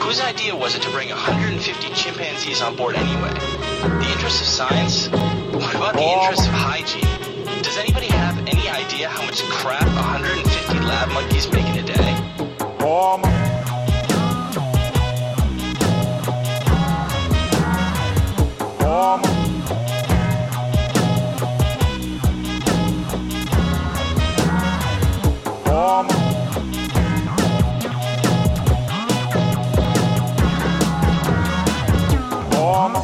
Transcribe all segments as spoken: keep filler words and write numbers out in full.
Whose idea was it to bring one hundred fifty chimpanzees on board anyway? The interests of science? What about the interests of hygiene? Does anybody have any idea how much crap one hundred fifty lab monkeys make in a day? Bomb. Bomb. Bomb. Bomb.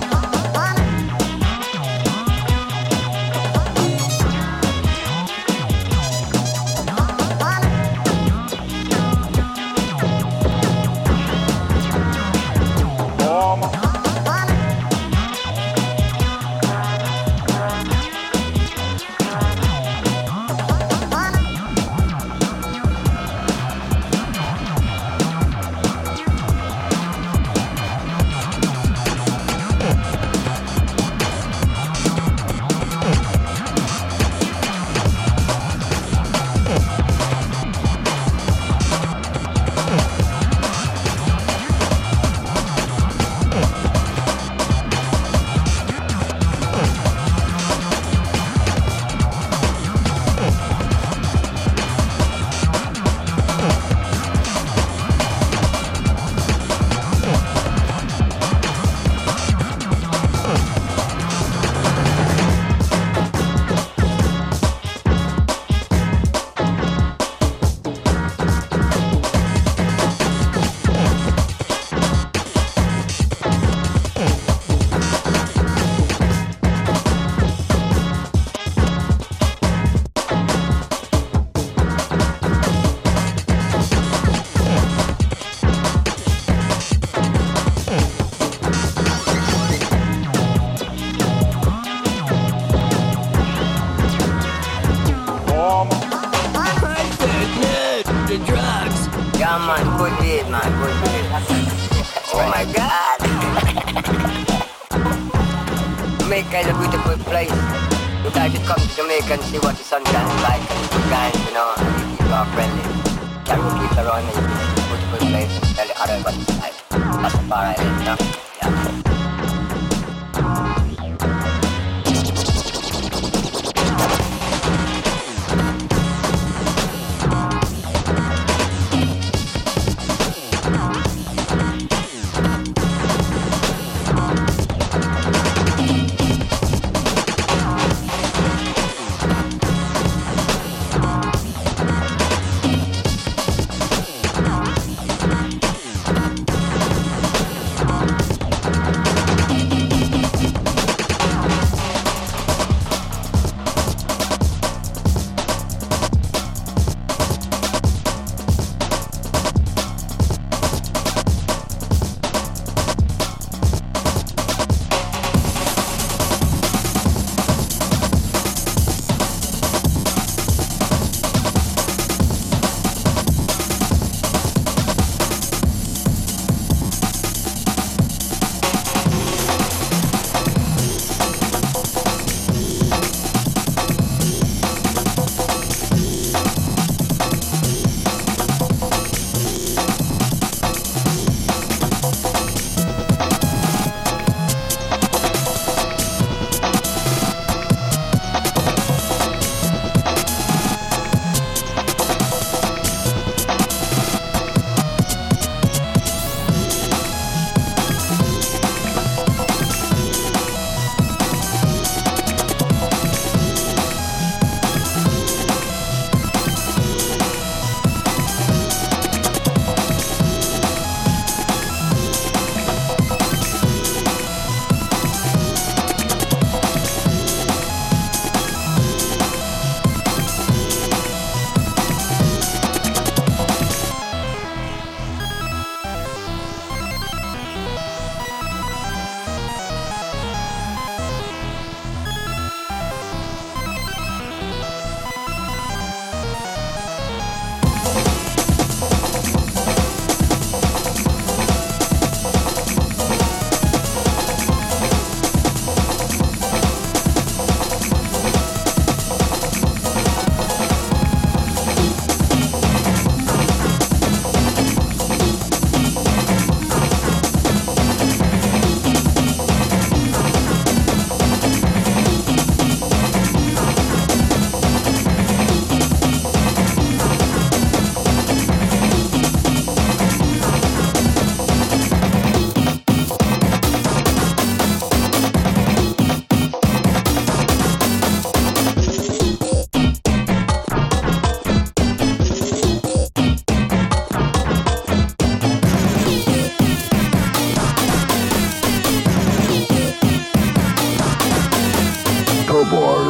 Jamaica is a beautiful place. You guys should come to Jamaica and see what the sunshine is like. And the guys, you know, and the people are friendly. Carry people around and you can see a beautiful place and tell the other what it's like. That's the bar I live, you know? Yeah.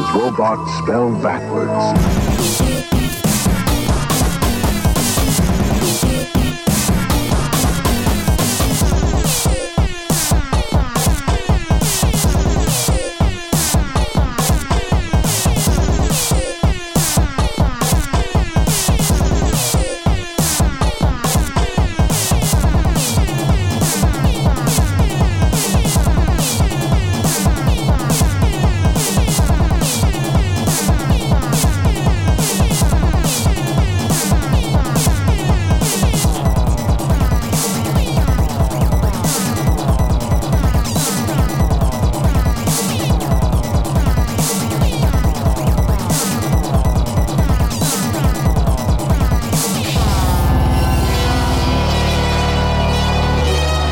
as robots spell backwards.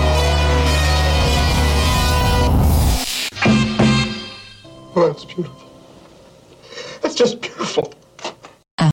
Oh, that's beautiful.